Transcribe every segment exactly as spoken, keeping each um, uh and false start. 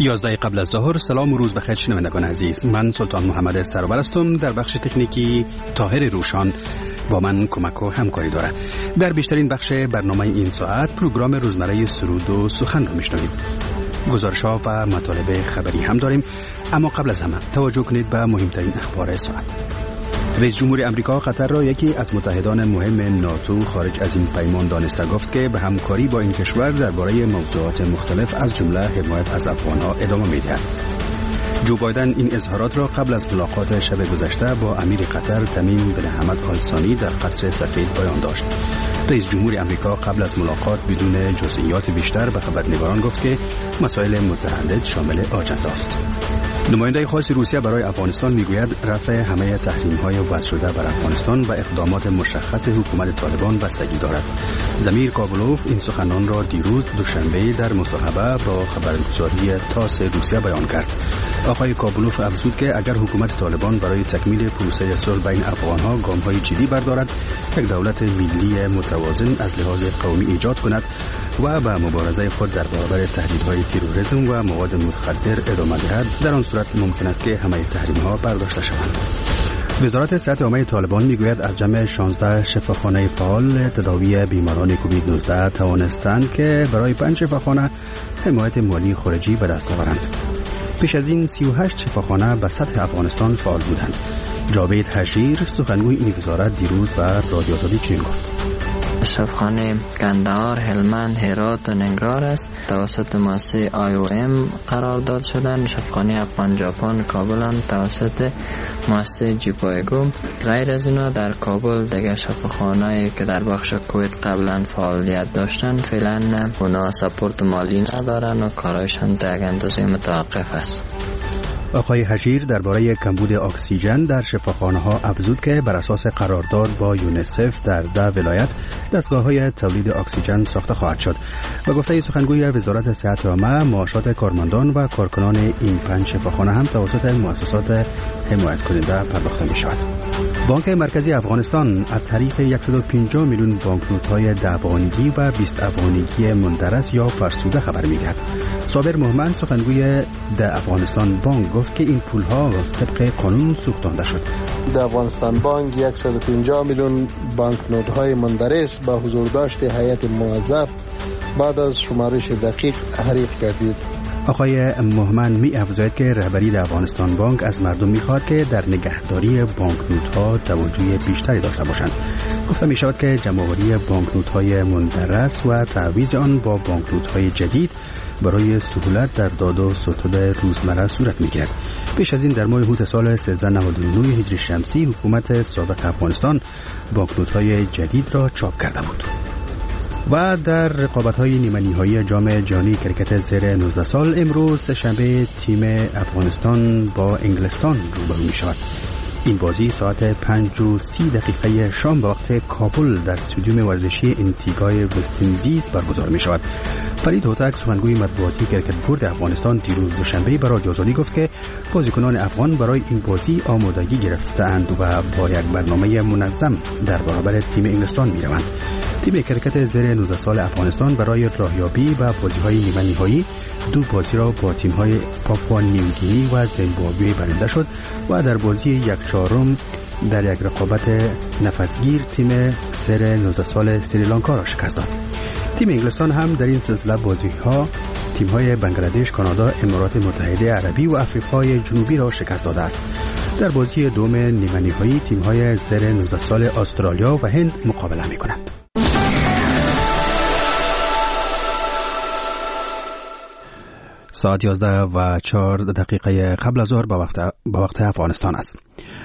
یازده قبل از ظهر. سلام و روز بخیر شنوندگان عزیز. من سلطان محمد سرور هستم. در بخش تکنیکی طاهر روشان با من کمک و همکاری داره. در بیشترین بخش برنامه این ساعت پروگرام روزمره سرود و سخن رو میشنوید. گزارش‌ها و مطالب خبری هم داریم، اما قبل از همه توجه کنید به مهمترین اخبار ساعت. رئیس جمهور امریکا قطر را یکی از متحدان مهم ناتو خارج از این پیمان دانسته گفت که به همکاری با این کشور درباره موضوعات مختلف از جمله حمایت از افغان‌ها ادامه می‌دهد. جو بایدن این اظهارات را قبل از ملاقات شب گذشته با امیر قطر تمیم بن حمد آل ثانی در قصر سفید بیان داشت. رئیس جمهور امریکا قبل از ملاقات بدون جزئیات بیشتر به خبرنگاران گفت که مسائل متعدد شامل آجنده است. نماینده خاص روسیه برای افغانستان میگوید رفع همه تحریم‌های وضع شده بر افغانستان و اقدامات مشخص حکومت طالبان بستگی دارد. زمیر کابلوف این سخنان را دیروز دوشنبه در مصاحبه با خبرگزاری تاس روسیه بیان کرد. آقای کابلوف افزود که اگر حکومت طالبان برای تکمیل پروسه صلح بین افغان‌ها گام‌های جدی بردارد، یک دولت ملی متوازن از لحاظ قومی ایجاد کند و به مبارزه خود در برابر تهدیدهای تروریسم و مواد مخدر ادامه دهد، در آن صورت ممکن است که همه تحریم‌ها برداشته شوند. وزارت صحت عامه طالبان میگوید از جمع شانزده شفاخانه فعال تداوی بیماران کووید نوزده توانستند که برای پنج شفاخانه حمایت مالی خارجی به دست آورند. پیش از این سی و هشت شفاخانه به سطح افغانستان فعال بودند. جاوید حشیر سخنگوی این وزارت دیروز به رادیو آزادی چنین گفت: شفاخانه قندهار، هلمند، هرات و ننگرهار است. توسط مؤسسه آی او ام قرار داد شدن. شفاخانه افغان ژاپن کابل هم توسط مؤسسه جیپایگو. غیر از اینا در کابل دیگه شفاخانه‌ای که در بخش کویت قبلا فعالیت داشتن فعلا اونا سپورت مالی ندارن و کارایشان تا یک اندازه متوقف است. آقای حشیر درباره کمبود اکسیژن در شفاخانه‌ها افزود که بر اساس قرارداد با یونیسف در ده ولایت دستگاه‌های تولید اکسیژن ساخته خواهد شد. و گفته سخنگوی وزارت صحت عامه معاشات کارمندان و کارکنان این پنج شفاخانه هم توسط مؤسسات حمایت کننده پرداخته می‌شود. بانک مرکزی افغانستان از طریق صد و پنجاه میلیون بانکنوت‌های ده افغانیگی و بیست افغانیگی مندرس یا فرسوده خبر می‌دهد. صابر محمد سخنگوی ده افغانستان بانک گفت که این پول‌ها طبق قانون سوختانده شد. ده افغانستان بانک صد و پنجاه میلیون بانکنوت‌های مندرس با حضور داشت هیئت موظف بعد از شمارش دقیق حریف گردید. آقای مهمن می افزاید که رهبری در افغانستان بانک از مردم می‌خواهد که در نگهداری بانکنوت‌ها توجه بیشتری داشته باشند. گفته می شود که جمع‌آوری بانکنوت‌های مندرس و تعویض آن با بانکنوت‌های جدید برای سهولت در داد و ستد روزمره صورت می‌گیرد. پیش از این در ماه اوت سال سیزده نود و نه هجری شمسی حکومت سابق افغانستان بانکنوت‌های جدید را چاپ کرده بود. و در رقابت‌های نیمه‌نهایی جام جهانی کرکت زیر نوزده سال امروز سه‌شنبه تیم افغانستان با انگلستان روبرو می‌شود. این بازی ساعت پنج و سی دقیقه شام به وقت کابل در استادیوم ورزشی انتیگای وست‌اندیز برگزار می شود. فرید هوتک سخنگوی مطبوعاتی کرکت بورد افغانستان دیروز دوشنبه به رادیو آزادی گفت که بازیکنان افغان برای این بازی آمادگی گرفته‌اند و با یک برنامه منظم در برابر تیم انگلستان می روند. تیم کرکت زیر نوزده سال افغانستان برای راهیابی و بازی‌های نیمه‌نهایی دو بازی را با تیم‌های پاپوا نیوگینی و زیمبابوه برنده شد و در بازی یک چهارم در یک رقابت نفسگیر تیم زیر نوزده سال سریلانکا را شکست داد. تیم انگلستان هم در این سلسله بازی‌ها تیم‌های بنگلادش، کانادا، امارات متحده عربی و آفریقای جنوبی را شکست داده است. در بازی دوم نیمه‌نهایی تیم‌های زیر نوزده سال استرالیا و هند مقابله می‌کنند. ساعت یازده و چهار دقیقه قبل از ظهر به وقت به وقت افغانستان است.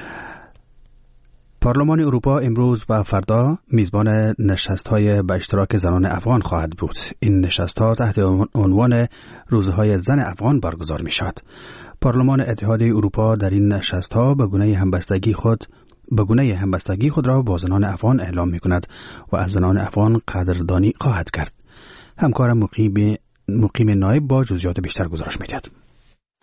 پارلمان اروپا امروز و فردا میزبان نشست‌های به اشتراک زنان افغان خواهد بود. این نشست‌ها تحت عنوان روزهای زن افغان برگزار می‌شود. پارلمان اتحاد اروپا در این نشست‌ها به گونه همبستگی خود به گونه همبستگی خود را با زنان افغان اعلام می‌کند و از زنان افغان قدردانی خواهد کرد. همکارم مقیم مقیم نایب با جزئیات بیشتر گزارش می‌دهد.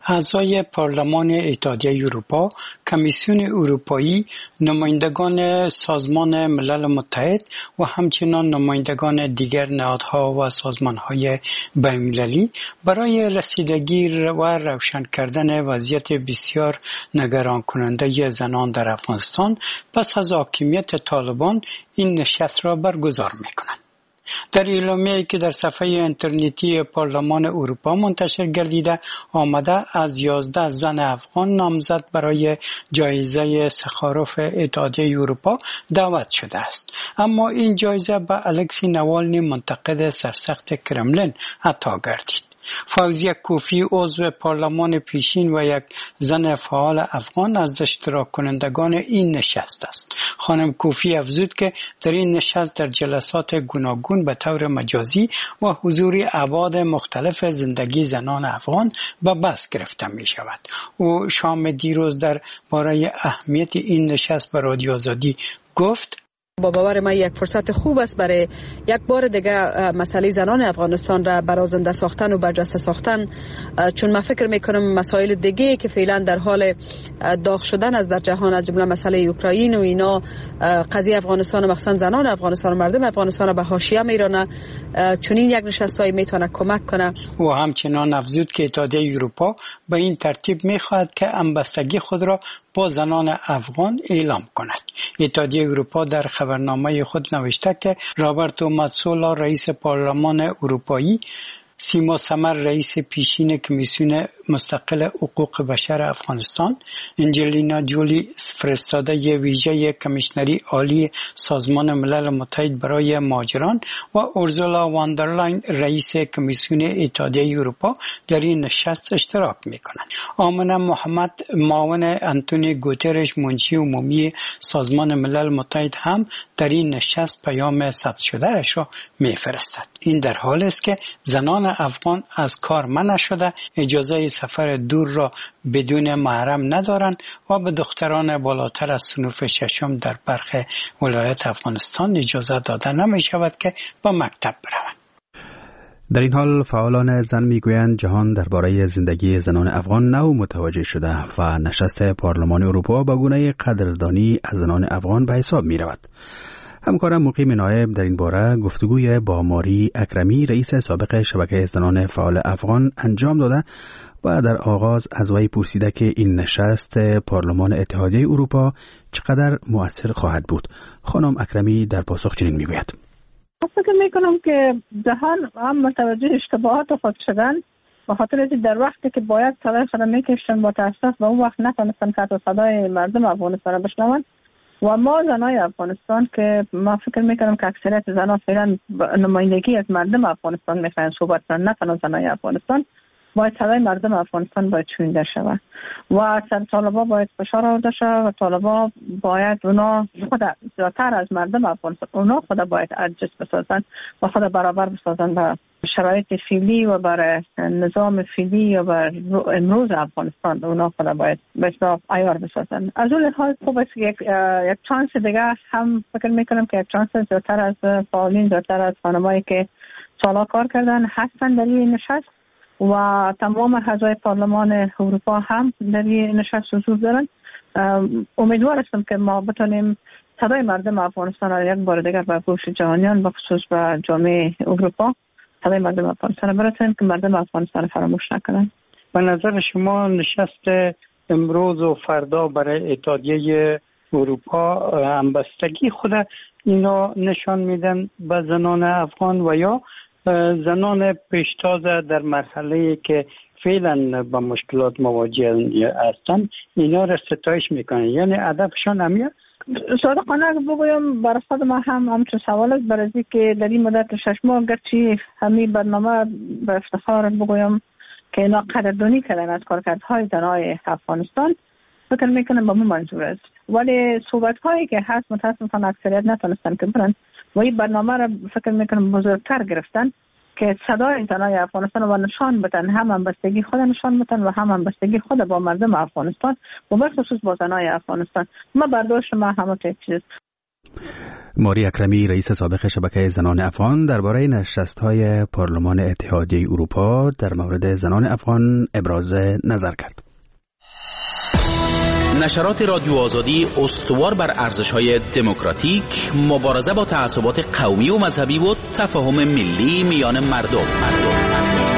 اعضای پارلمان اتحادیه اروپا، کمیسیون اروپایی، نمایندگان سازمان ملل متحد و همچنین نمایندگان دیگر نهادها و سازمانهای بین‌المللی برای رسیدگی و روشن کردن وضعیت بسیار نگران کننده زنان در افغانستان پس از حاکمیت طالبان این نشست را برگزار می‌کنند. در اعلامیه‌ای که در صفحه اینترنتی پارلمان اروپا منتشر گردیده آمده از یازده زن افغان نامزد برای جایزه سخاروف اتحادیه اروپا دعوت شده است، اما این جایزه به الکسی نوالنی منتقد سرسخت کرملین عطا گردید. فوزیه کوفی عضو پارلمان پیشین و یک زن فعال افغان از اشتراک کنندگان این نشست است. خانم کوفی افزود که در این نشست در جلسات گوناگون به طور مجازی و حضور ابعاد مختلف زندگی زنان افغان به بحث گرفته می شود. او شام دیروز در باره اهمیت این نشست به رادیو آزادی گفت: با باور من یک فرصت خوب است برای یک بار دیگه مسئله زنان افغانستان را برازنده ساختن و برجسته ساختن، چون من فکر میکنم مسائل دیگه که فعلا در حال داغ شدن از در جهان از جمله مسئله اوکراین و اینا قضیه افغانستان و مخصوصا زنان افغانستان و مردم افغانستان به حاشیه میرانه، چون این یک نشستای میتونه کمک کنه. و همچنان افزود که اتحادیه اروپا به این ترتیب میخواهد که همبستگی خود را با زنان افغان اعلام کند. اتحادیه اروپا در خبرنامه خود نوشته که رابرتو ماتسولا رئیس پارلمان اروپایی، سیما سمر رئیس پیشین کمیسیون مستقل حقوق بشر افغانستان، انجلینا جولی فرستاده ی ویژه کمیشنری عالی سازمان ملل متحد برای مهاجران و اورزولا واندرلاین رئیس کمیسیون اتحادیه اروپا در این نشست اشتراک می‌کنند. آمنه محمد معاون انتونی گوترش منشی عمومی سازمان ملل متحد هم در این نشست پیام ثبت شده اش را می‌فرستد. این در حالی است که زنان افغان از کار منع شده، اجازه سفر دور را بدون محرم ندارند و به دختران بالاتر از صنف ششم در برخی ولایت افغانستان اجازه داده نمی شود که به مکتب بروند. در این حال فعالان زن میگویند جهان درباره زندگی زنان افغان نو متوجه شده و نشست پارلمان اروپا با گونه قدردانی از زنان افغان به حساب می رود. همکارم مقیم نایب در این باره گفتگوی با ماری اکرمی رئیس سابق شبکه زنان فعال افغان انجام داده و در آغاز از وی پرسیده که این نشست پارلمان اتحادیه اروپا چقدر مؤثر خواهد بود. خانم اکرمی در پاسخ چنین میگوید: فکر میکنم که جهان هم متوجه اشتباهات خود شدن، به خاطر اینکه در وقتی که باید صدای خود میکشتن با تاسف و اون وقت نتونستن که صدای مردم افغانستان بشنون. و ما زنای افغانستان که ما فکر میکنم که اکثریت زنان فعلا نمایندگی از مردم افغانستان میخواین صحبت کنن، نه تنها زنای افغانستان، باید صدای مردم افغانستان باید شنیده شود و سر طالبا باید فشار آورده شود و طالبا باید اونا خود زیادتر از مردم افغانستان اونا خود باید ادجست بسازن و خود برابر بسازن به شرایط فعلی و بر نظام فعلی و بر امروز افغانستان اونا خود باید به اصطلاح عیار بسازن. از اون حال خوب است یک یک چانس دیگه هم فکر میکنم که یک چانس زیادتر از فعالین زیادتر از خانمایی که سالا کار کردن هستن در این نشست و تمام اعضای پارلمان اروپا هم در این نشست حضور دارن. امیدوار هستم که ما بتونیم صدای مردم افغانستان را یک بار دیگر به گوش جهانیان و خصوص به جامعه اروپا صدای مردم افغانستان برسونیم که مردم افغانستان فراموش نکنن. به نظر شما نشست امروز و فردا برای اتحادیه اروپا همبستگی خود اینا نشان میدن به زنان افغان و یا زنان پیشتاز در مرحله که فعلا با مشکلات مواجه هستند اینا را ستایش میکنن، یعنی هدفشان همیه؟ صادقانه بگویم برای خود ما هم همچون سوال است، برای که در این مدت شش ماه گرچه همین برنامه به افتخار بگویم که اینا قدردانی کردن از کارکردهای زنای افغانستان، فکر میکنم با من منظور است، ولی صحبت هایی که هست متاسفانه اکثریت نتونستن که برن و این برنامه را فکر میکنم بزرگتر گرفتن که صدای زنای افغانستان و نشان بدن، هم همبستگی خود نشان بدن و هم همبستگی خود با مردم افغانستان و به خصوص با زنای افغانستان. ما برداشت ما همه چیز. ماری اکرمی رئیس سابق شبکه زنان افغان درباره نشست‌های پارلمان اتحادیه اروپا در مورد زنان افغان ابراز نظر کرد. نشرات رادیو آزادی استوار بر ارزش‌های دموکراتیک، مبارزه با تعصبات قومی و مذهبی و تفاهم ملی میان مردم. مردم.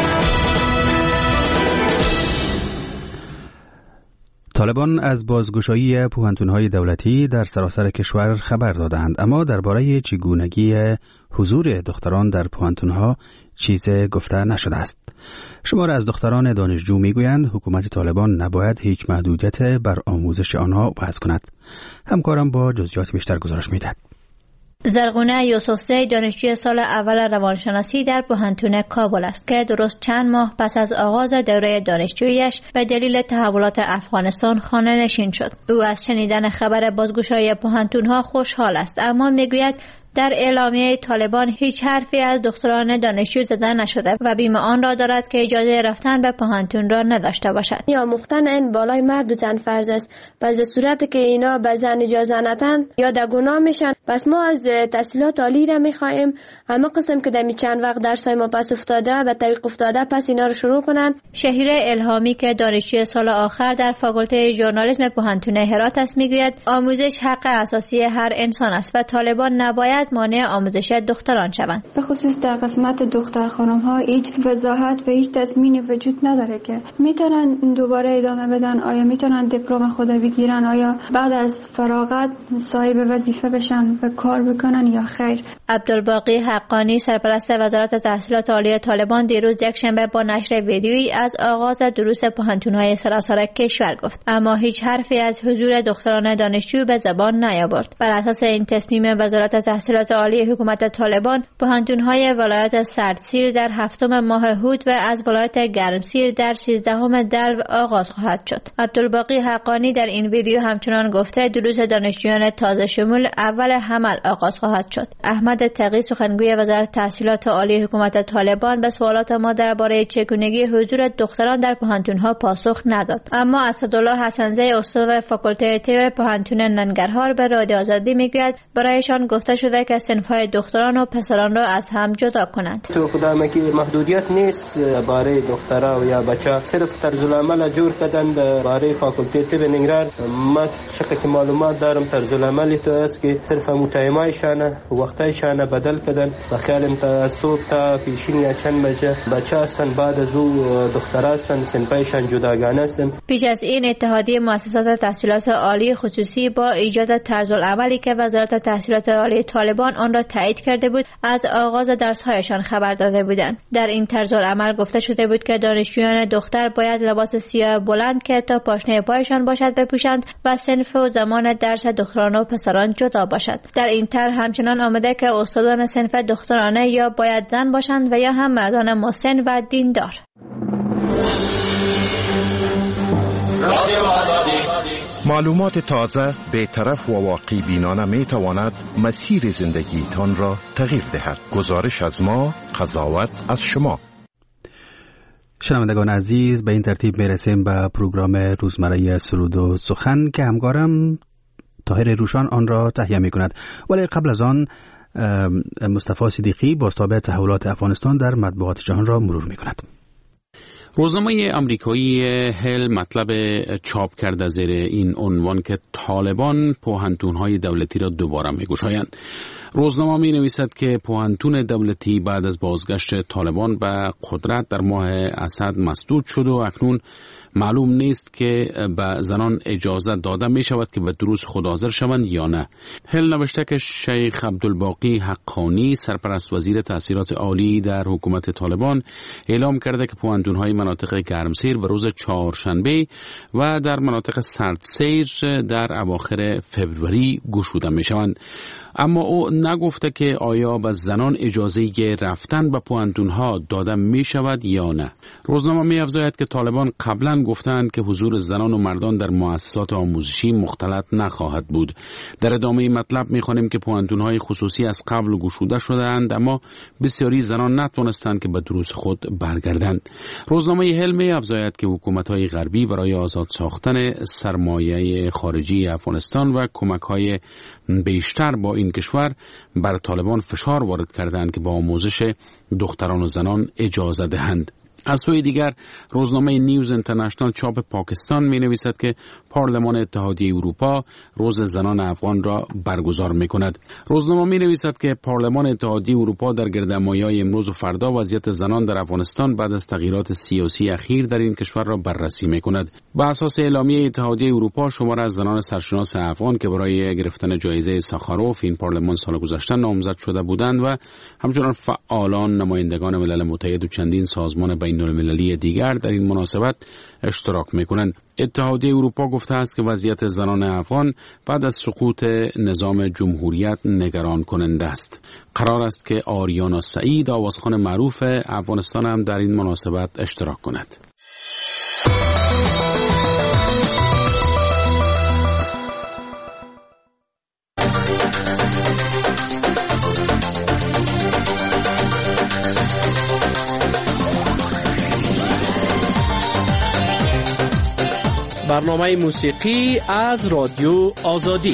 طالبان از بازگشایی پوهنتون‌های دولتی در سراسر کشور خبر دادند، اما درباره چگونگی حضور دختران در پوهنتون‌ها چیز گفته نشده است. شمار از دختران دانشجو میگویند حکومت طالبان نباید هیچ محدودیت بر آموزش آنها وضع کند. همکارم با جزئیات بیشتر گزارش می‌دهد. زرغونه یوسفزی دانشجوی سال اول روانشناسی در پوهنتون کابل است که درست چند ماه پس از آغاز دوره دانشجوییش به دلیل تحولات افغانستان خانه نشین شد. او از شنیدن خبر بازگشایی پوهنتون‌ها خوشحال است، اما میگوید در اعلامیه طالبان هیچ حرفی از دختران دانشجو زده نشده و بیم آن را دارد که اجازه رفتن به پوهنتون را نداشته باشد. یا مختن این بالای مرد و زن فرض است. پس در صورتی که اینا به زن اجازه ندن یا در گناه میشن، پس ما از تحصیلات عالی را میخواهیم همه قسم که در می چند وقت درسای ما پس افتاده و طریق افتاده پس اینا رو شروع کنن. شهیر الهامی که دانشجوی سال آخر در فاکولته ژورنالیسم پوهنتون هرات است میگوید آموزش حق اساسی هر انسان است و طالبان نباید مانع آموزش دختران شوند. به خصوص در قسمت دختر خانم ها هیچ وضاحت و هیچ تضمینی وجود نداره که میتونن دوباره ادامه بدن، آیا میتونن دیپلم خود بگیرن، آیا بعد از فراغت صاحب وظیفه بشن و کار بکنن یا خیر. عبدالباقی حقانی سرپرست وزارت تحصیلات عالی طالبان دیروز یکشنبه با نشر ویدیویی از آغاز دروس پوهنتون‌های سراسر کشور گفت، اما هیچ حرفی از حضور دختران دانشجو به زبان نیاورد. بر اساس این تصمیم وزارت تحصیلات عالی حکومت طالبان، پوهنتون‌های ولایت سردسیر در هفتم ماه هود و از ولایت گرمسیر در سیزدهم دلو آغاز خواهد شد. عبدالباقی حقانی در این ویدیو همچنان گفته دروس دانشجویان تازه شمول اول حمل آغاز خواهد شد. احمد تقی سخنگوی وزارت تحصیلات عالی حکومت طالبان به سوالات ما درباره چگونگی حضور دختران در پوهنتون‌ها پاسخ نداد، اما اسدالله حسنزی استاد فاکولته طب پوهنتون ننگرهار به رادیو آزادی میگوید برایشان گفته شده که صنف‌های دختران و پسران را از هم جدا کنند. تو کدام که محدودیت نیست برای دخترها و یا بچه، صرف طرز العمل جور کردن برای فاکولته طب ننگرهار. ما شک که معلومات دارم طرز العمل تو است که صرف متایمایشان وقتایشان بدل کردن و خیالم تا صبح تا پیشین یا چند بجه بچه هستن، بعد از او دختر هستن، صنفایشان جداگانه است. پیش از این اتحادیه مؤسسات تحصیلات عالی خصوصی با ایجاد طرز العملی که وزارت تحصیلات عالی طالبان آن را تایید کرده بود از آغاز درس‌هایشان خبر داده بودند. در این طرز العمل گفته شده بود که دانشجویان دختر باید لباس سیاه بلند که تا پاشنه پایشان باشد بپوشند و صنف و زمان درس دختران و پسران جدا باشد. در این طرح همچنان آمده که استادان صنف دخترانه یا باید زن باشند و یا هم مردان مسن و دیندار. معلومات تازه، بی‌طرف و واقعی بینانه می تواند مسیر زندگیتان را تغییر دهد. گزارش از ما، قضاوت از شما. شنوندگان عزیز، به این ترتیب می رسیم به پروگرام روزمره سرود و سخن که همکارم طاهر روشان آن را تهیه می کند. ولی قبل از آن مصطفی صدیقی بازتاب تحولات افغانستان در مطبوعات جهان را مرور می کند. روزنامه آمریکایی هل مطلب چاپ کرده زیر این عنوان که طالبان پوهنتون‌های دولتی را دوباره می‌گشایند. روزنامه می‌نویسد که پوهنتون دولتی بعد از بازگشت طالبان به قدرت در ماه اسد مسدود شد و اکنون معلوم نیست که به زنان اجازه داده می شود که به دروس خود حاضر شوند یا نه. هل نوشته که شیخ عبدالباقی حقانی سرپرست وزیر تحصیلات عالی در حکومت طالبان اعلام کرده که پوهنتون‌های مناطق گرمسیر به روز چهارشنبه و در مناطق سردسیر در اواخر فوریه گشوده می شوند. اما او نگفته که آیا به زنان اجازه رفتن به پوهنتون‌ها داده می شود یا نه. روزنامه می افزاید که طالبان قبلا گفتند که حضور زنان و مردان در مؤسسات آموزشی مختلط نخواهد بود. در ادامه مطلب می خوانیم که پوهنتون‌های خصوصی از قبل گشوده شدند، اما بسیاری زنان نتوانستند که به دروس خود برگردند. روزنامه روزنامه هل می افزاید که حکومت‌های غربی برای آزاد ساختن سرمایه خارجی افغانستان و کمک‌های بیشتر با این کشور بر طالبان فشار وارد کردند که با آموزش دختران و زنان اجازه دهند. از سوی دیگر روزنامه نیوز اینترنشنال چاپ پاکستان می نویسد که پارلمان اتحادیه اروپا روز زنان افغان را برگزار می کند. روزنامه می نویسد که پارلمان اتحادیه اروپا در گردهمایی‌های امروز و فردا وضعیت زنان در افغانستان بعد از تغییرات سیاسی اخیر در این کشور را بررسی می کند. بر اساس اعلامیه اتحادیه اروپا شمار از زنان سرشناس افغان که برای گرفتن جایزه ساخاروف این پارلمان سال گذشته نامزد شده بودند و همچنان فعالان، نمایندگان ملل متحد و چندین سازمان بین المللی دیگر در این مناسبت اشتراک می‌کنند. اتحادیه اروپا گفته است که وضعیت زنان افغان بعد از سقوط نظام جمهوریت نگران کننده است. قرار است که آریانا سعید، آوازخوان معروف افغانستان، هم در این مناسبت اشتراک کند. برنامه موسیقی از رادیو آزادی.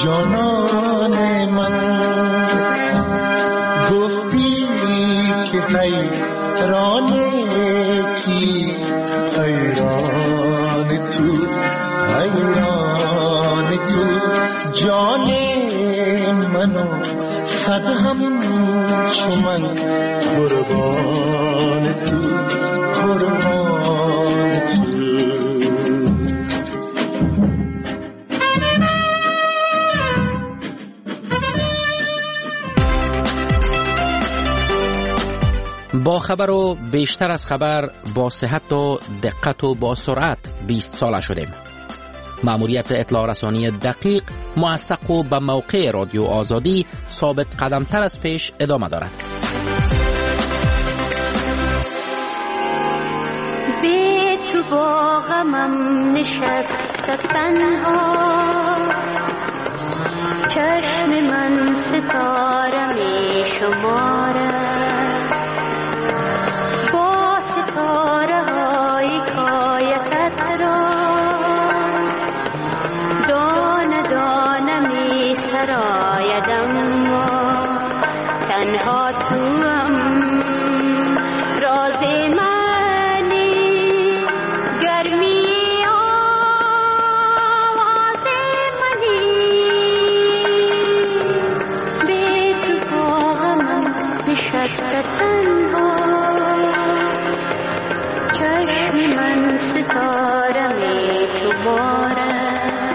جانان من گفتی که حیران کی حیران تو حیران تو جان منو صد هم چو من قربان تو قربان تو. با خبر و بیشتر از خبر، با صحت و دقت و با سرعت بیست ساله شدیم. مأموریت اطلاع رسانی دقیق، موثق و به موقع رادیو آزادی ثابت قدمتر از پیش ادامه دارد. به تو با غمم نشست تنها، چشم من ستاره می شمارد، با ستاره های کایتت را دانه دانه می سرایدم، اما تنها توام راز منی، گرمی آواز منی. به تو با غمم نشسته تنها، چشم من ستاره می شمارد.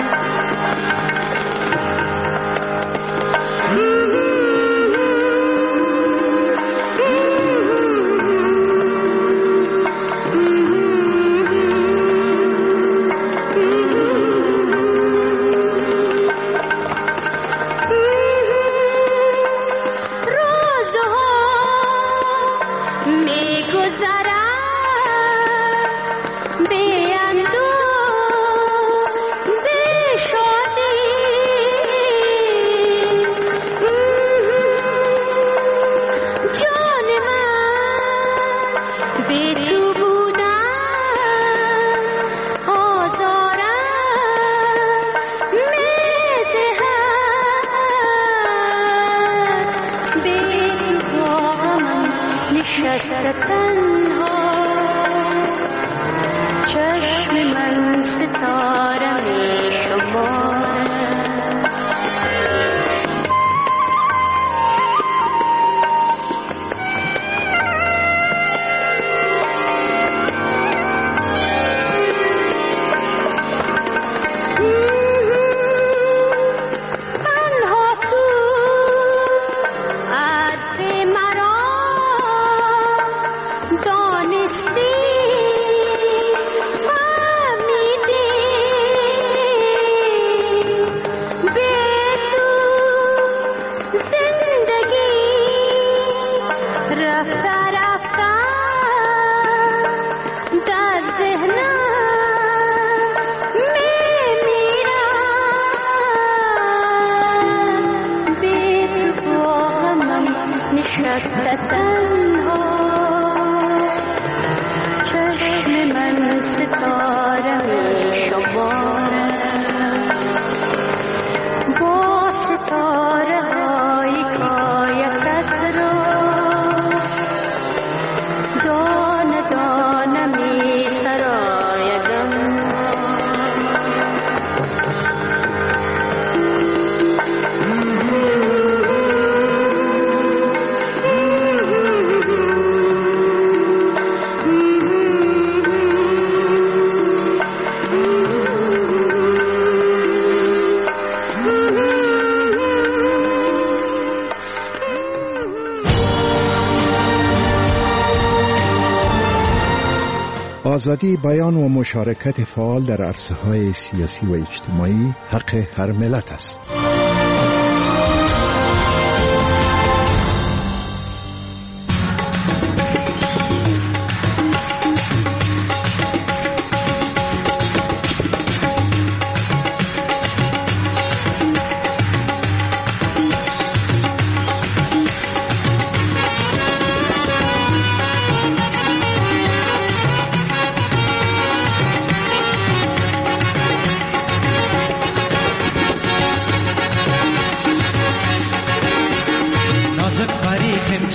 آزادی بیان و مشارکت فعال در عرصه‌های سیاسی و اجتماعی حق هر ملت است.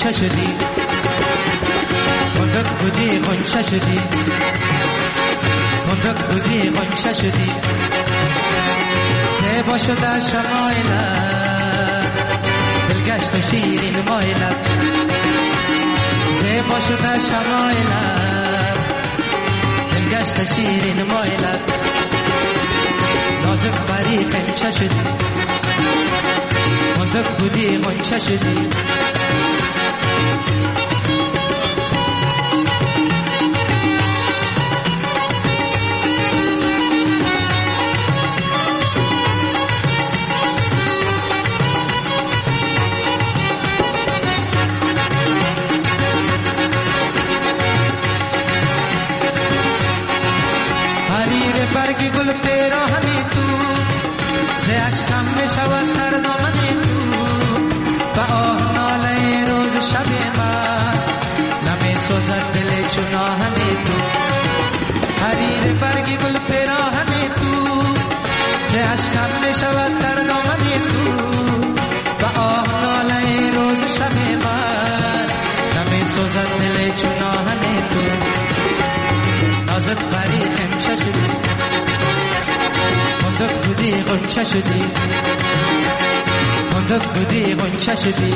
غنچه شدی، بندق بودی غنچه شدی، بندق بودی غنچه شدی. زیبا شده شمایلت، دلگشت شیرین مایلت. زیبا شده شمایلت، دلگشت شیرین مایلت. نازک بری غنچه شدی، بندق بودی غنچه شدی. برگی گل پیراهنی تو، ز اشکم می شود تر دامنی تو. و آه ناله روز شب من، نمی سوزد دل چون آهنی تو. حریر برگی گل پیراهنی تو، ز اشکم می شود تر دامنی تو. و آه ناله روز شب من، نمی سوزد دل چون آهنی تو. نازک بری غنچه شدی، بندق بودی غنچه شدی، بندق بودی غنچه شدی.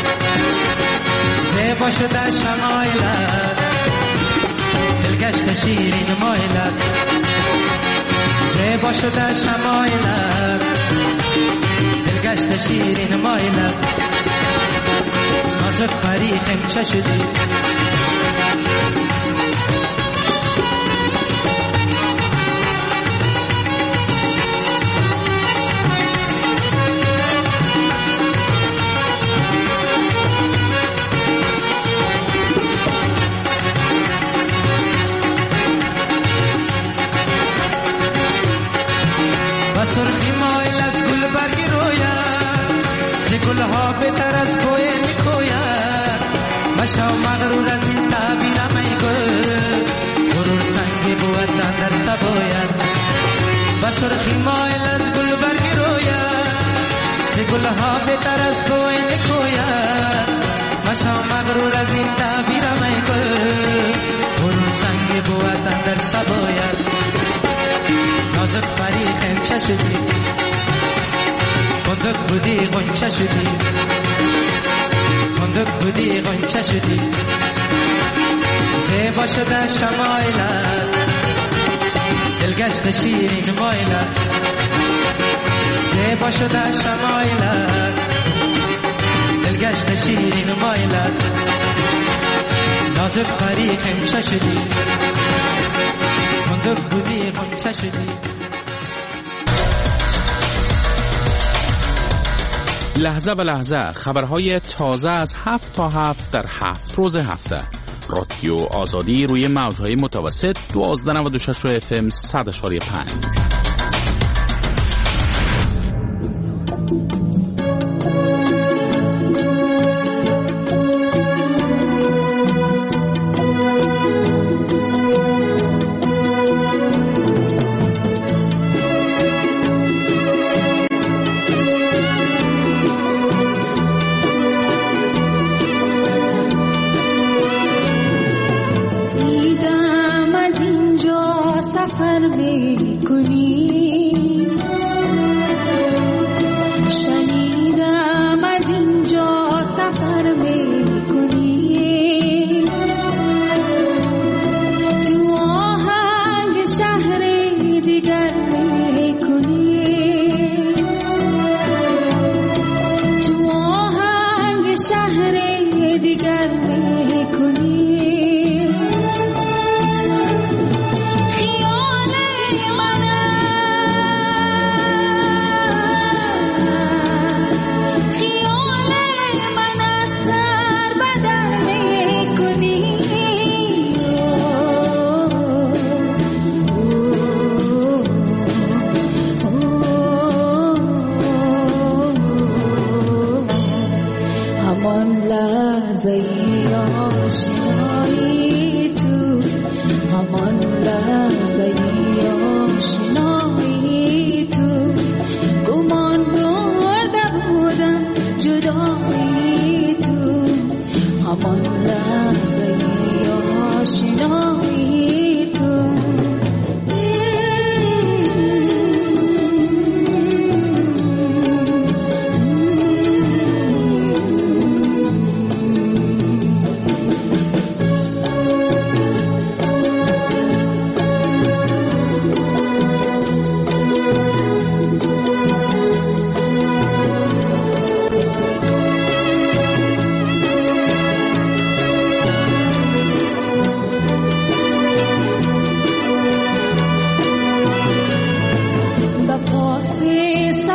زیبا شده شمایلت، دلگشت شیرین مایلت. زیبا شده شمایلت، دلگشت شیرین مایلت. نازک بری غنچه شدی. سرخی مایل از گل برگی روید، ز گلها بهتر از بوی میکوید. مشو مغرور از این تعبیرم ای گل، غرور سنگی بود در سباید. و سرخی مایل از گل برگی روید، ز گلها بهتر از بوی میکوید. مشو مغرور از این تعبیرم ای گل، غرور سنگی بود در سباید. نازک بری غنچه شدی، بندق بودی غنچه شدی، بندق بودی غنچه شدی. زیبا شده شمایلت، دلگشت شیرین مایلت. زیبا شده شمایلت، دلگشت شیرین مایلت. نازک بری غنچه شدی، بندق بودی غنچه شدی. لحظه به لحظه خبرهای تازه از هفت تا هفت در هفت روز هفته. رادیو آزادی روی موجهای متوسط دوازده نود و شش اف ام صد اشاری پنج. خیال من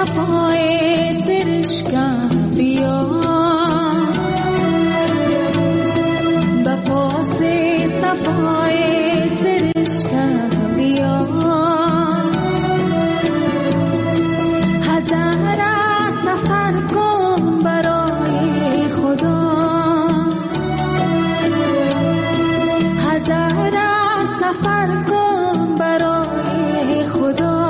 صفای سرشکم بیا به پاس صفای سرشکم بیا هزار سفر کن برای خدا هزار سفر کن برای خدا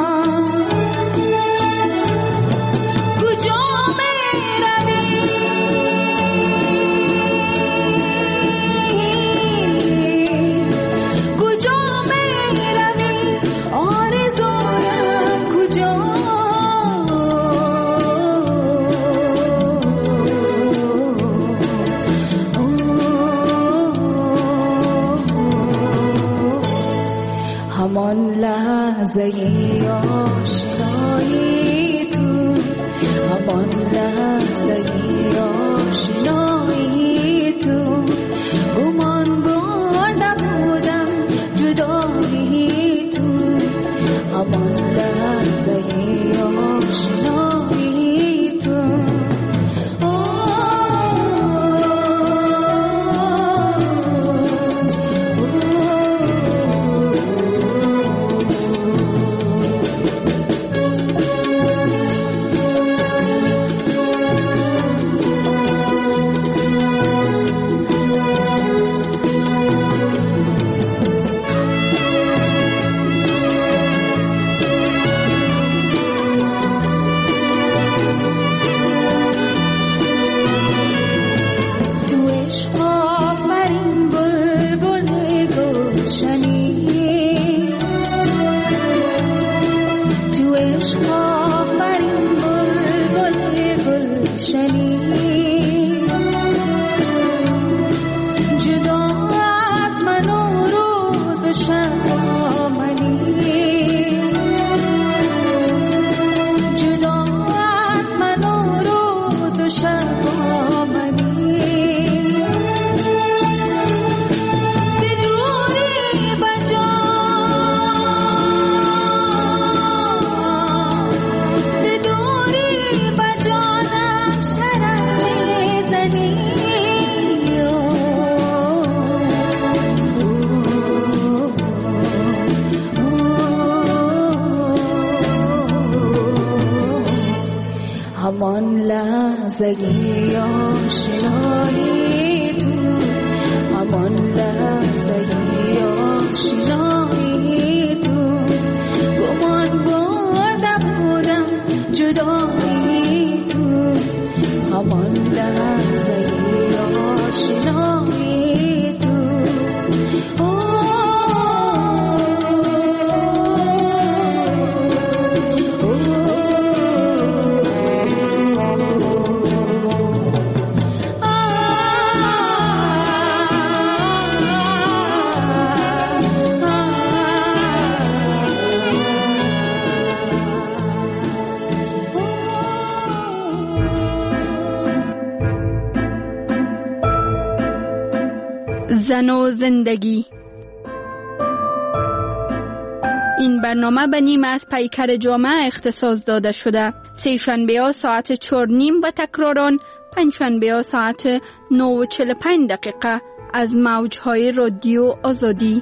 همان لحظه آشنایی تو همان لحظه آشنایی تو گمان برده بودم جدایی تو همان لحظه آشنایی تو همان لحظه آشنایی تو همان لحظه آشنایی تو گمان برده بودم جدایی تو همان لحظه آشنایی تو زن و زندگی. این برنامه به نیمه از پیکر جامعه اختصاص داده شده. سه شنبه ها ساعت چهار نیم و تکراران پنج شنبه ها ساعت نه و چهل و پنج دقیقه از موجهای رادیو آزادی.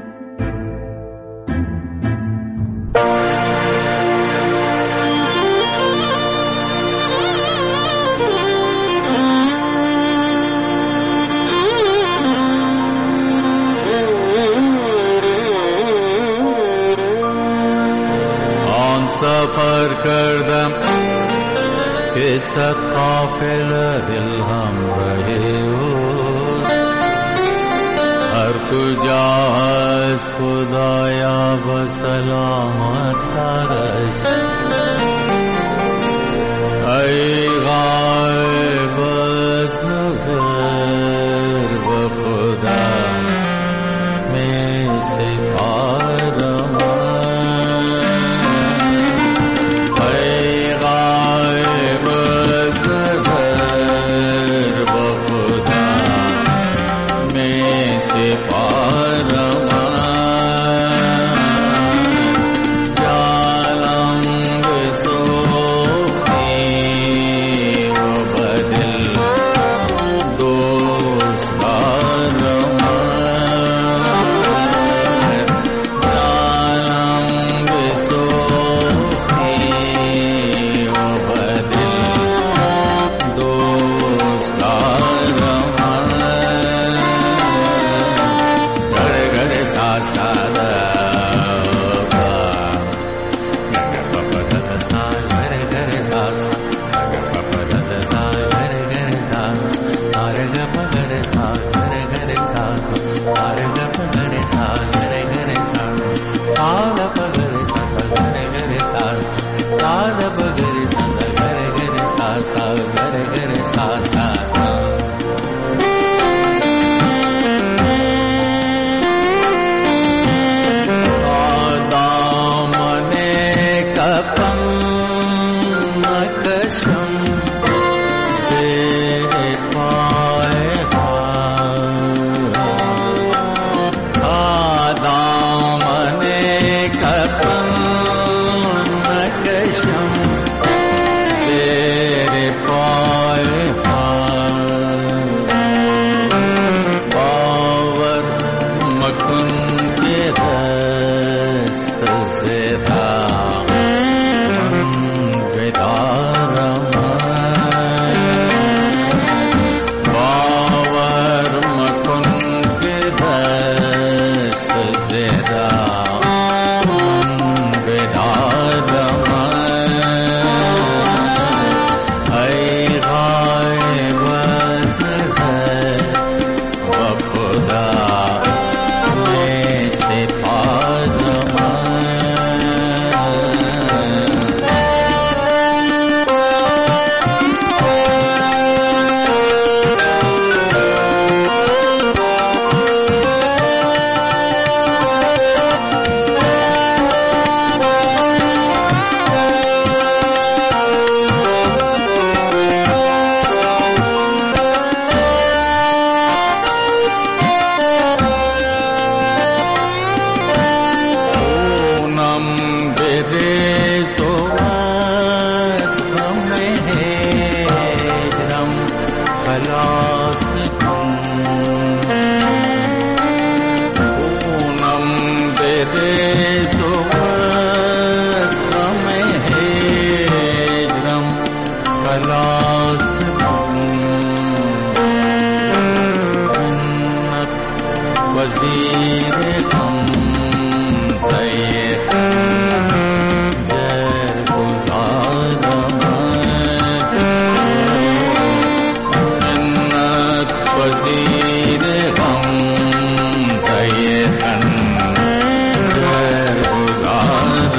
سفر کردم که صد قافله دل همراه اوست، هر کجا هست خدایا با سلامت ترش. ای غایب از نظر به خدا می سپارم، جانم به سوی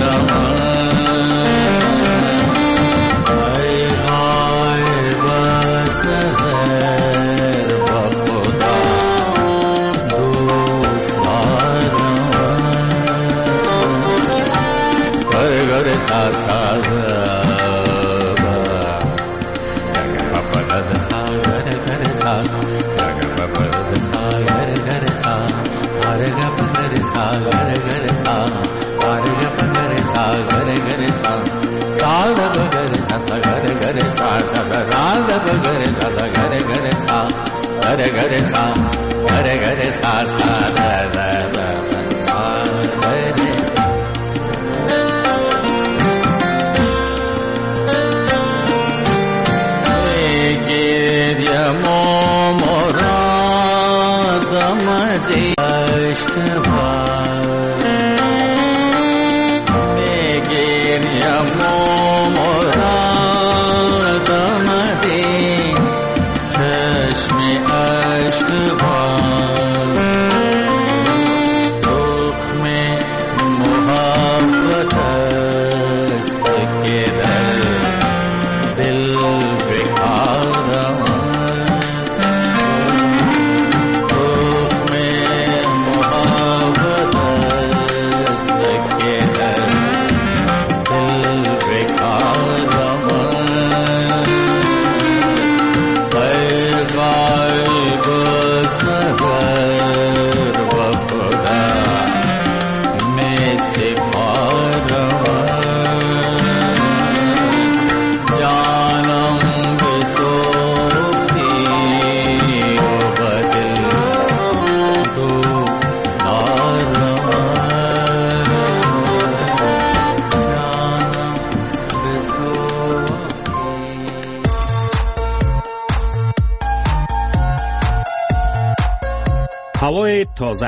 هوای تازه،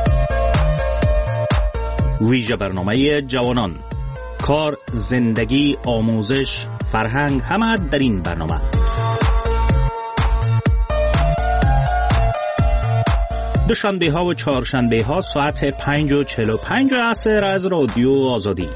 ویژه برنامه جوانان، کار، زندگی، آموزش، فرهنگ، همه در این برنامه. دوشنبه ها و چهارشنبه ها ساعت پنج و چهل و پنج عصر از رادیو آزادی.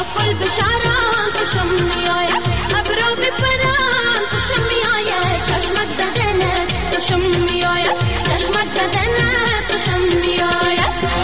کافل بشارم خوشم میآید ابرو بپرم خوشم میآید چشمک زدن خوشم میآید چشمک زدن خوشم میآید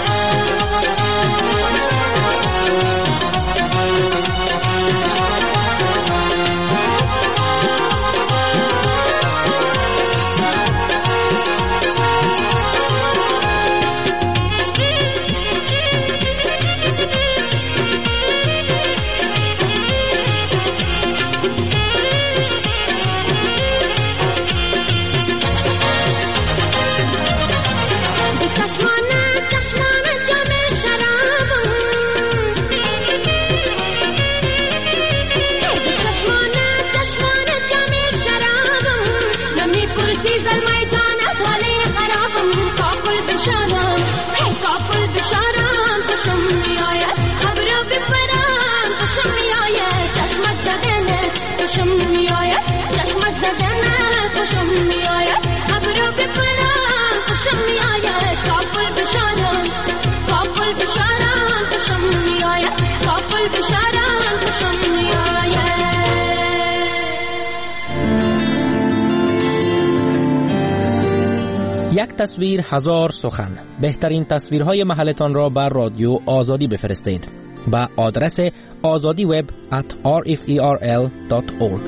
یک تصویر هزار سخن. بهترین تصویرهای محلتان را بر رادیو آزادی بفرستید با آدرس آزادی وب at r f e r l dot org.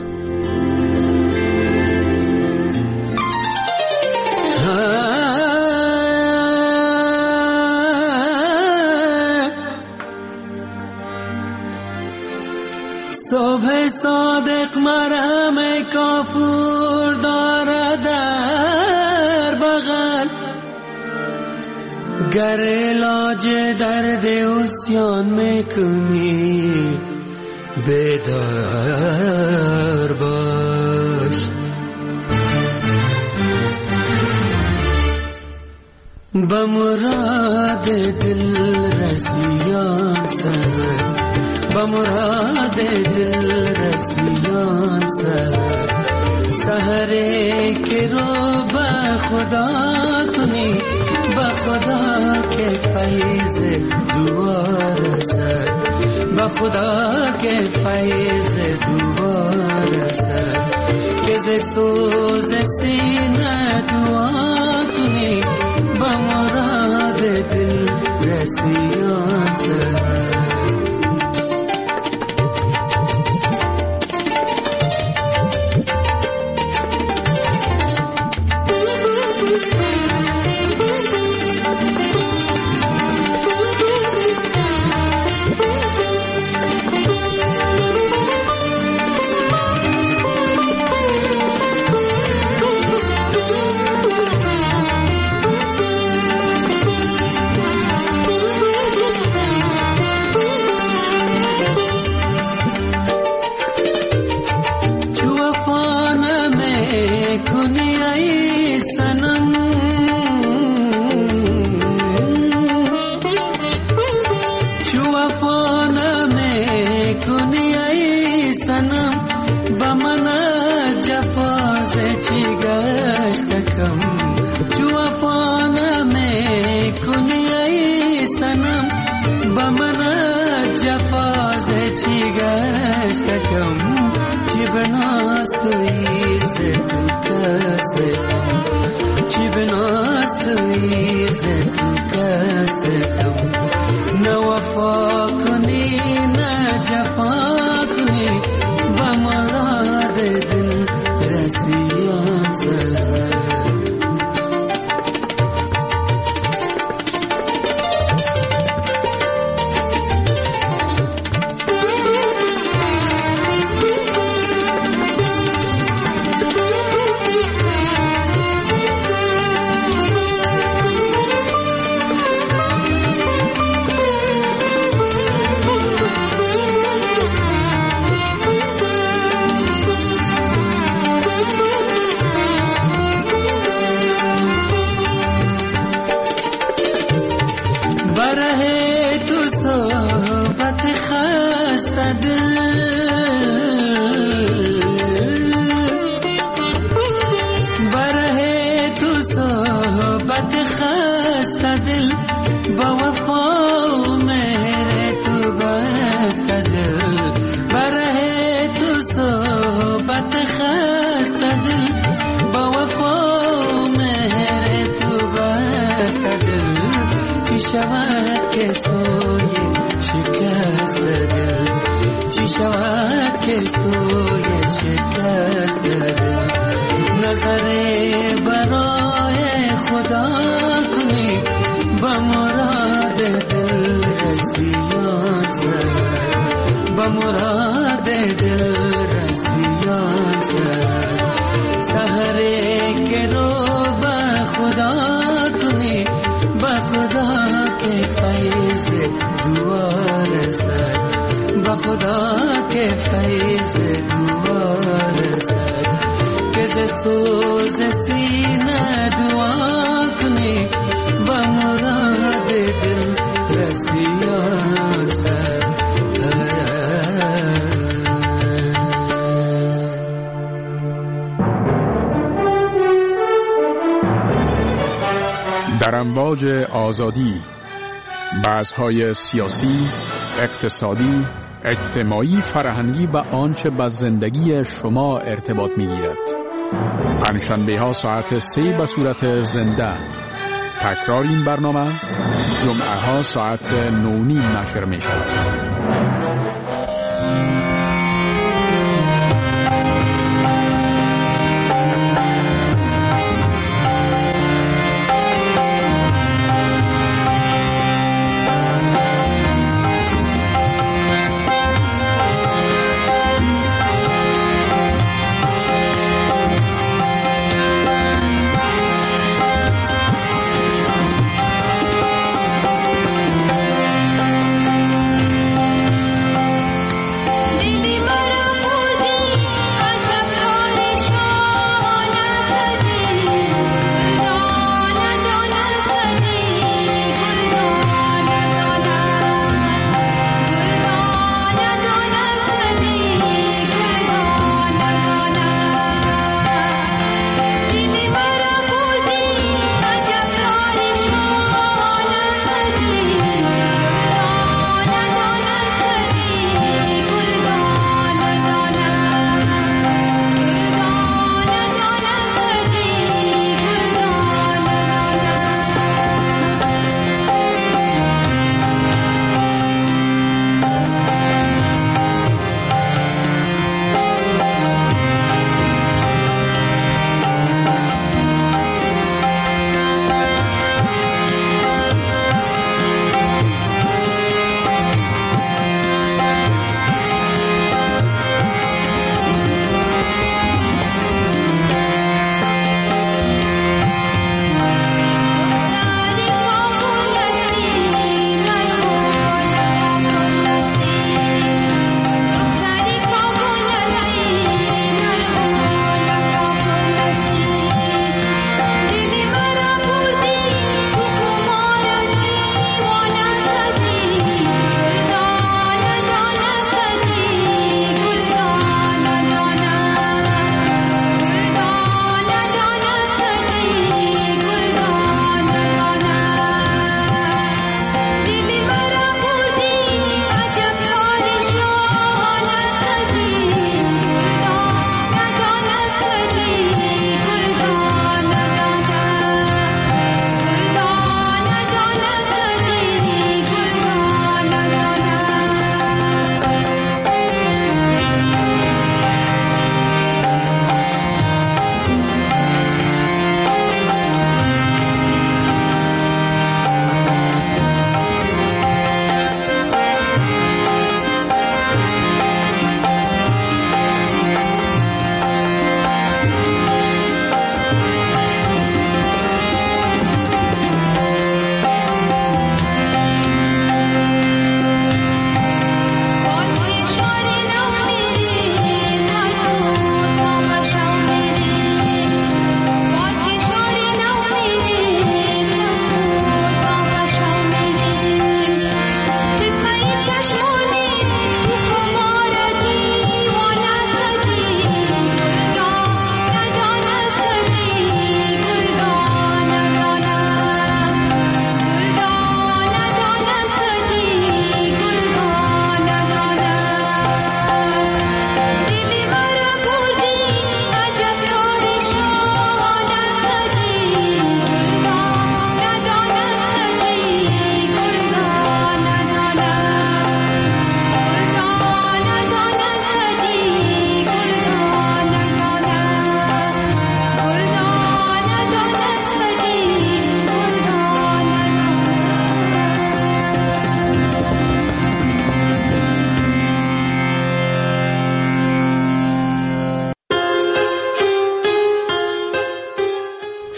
صبح صادق مرهم کافور دارد در بغل گر علاج درد عصیان میکنی بیدار باش به مراد دل رسیان سر با مراد دل رسیان سر سحره که رو با خدا کنی با خدا که فیض دوار سر با خدا که فیض دوار سر که ز سوز سینه دعا کنی با مراد دل رسیان سر نظر برای خدا کنی با مراد دل رسیان سر با مراد دل رسیان سر سحره که رو با خدا کنی با خدا که فیض دوار سر با خدا که فیض دوار سر که ده سوز سینه دعا کنی با مراد دل رسیان سر در امواج آزادی بحث‌های سیاسی، اقتصادی، اجتماعی، فرهنگی و آنچه با زندگی شما ارتباط می‌گیرد. پنجشنبه ها ساعت سه به صورت زنده. تکرار این برنامه جمعه ها ساعت نو نیم نشر می شود.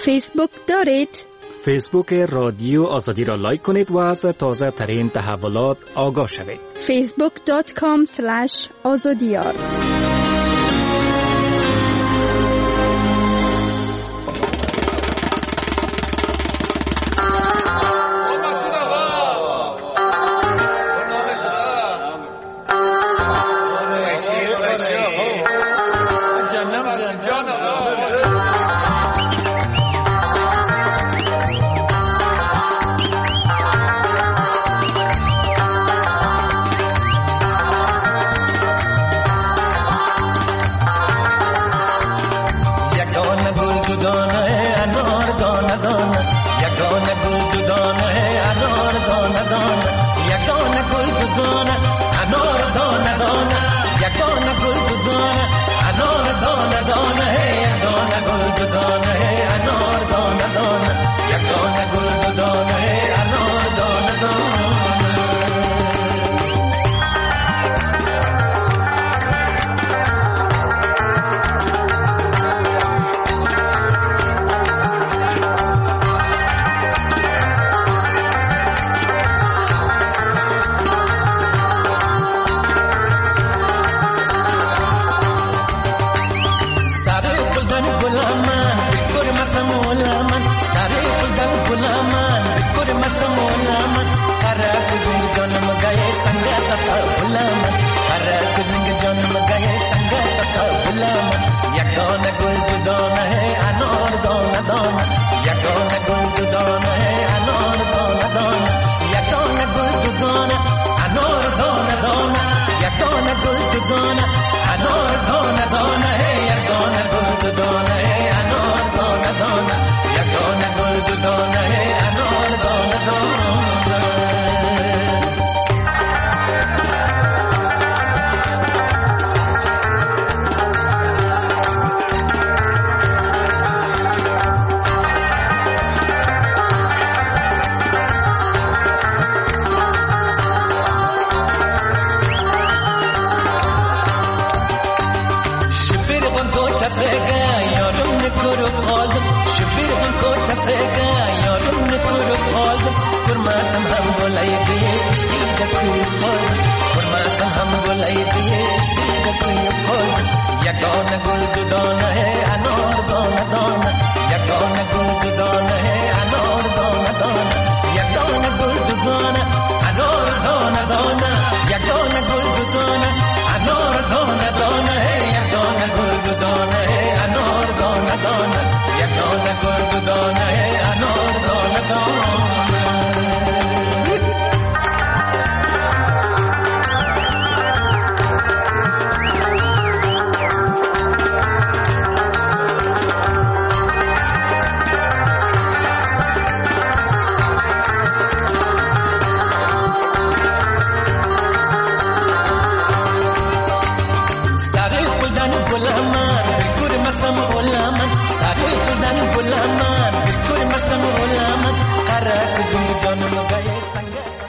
فیسبوک دارید؟ فیسبوک رادیو آزادی را لایک کنید و از تازه ترین تحولات آگاه شوید. فیسبوک دات کام اسلش آزادیار. Gulaman, bikur masam gulaman, karak zung janam gaya sangga.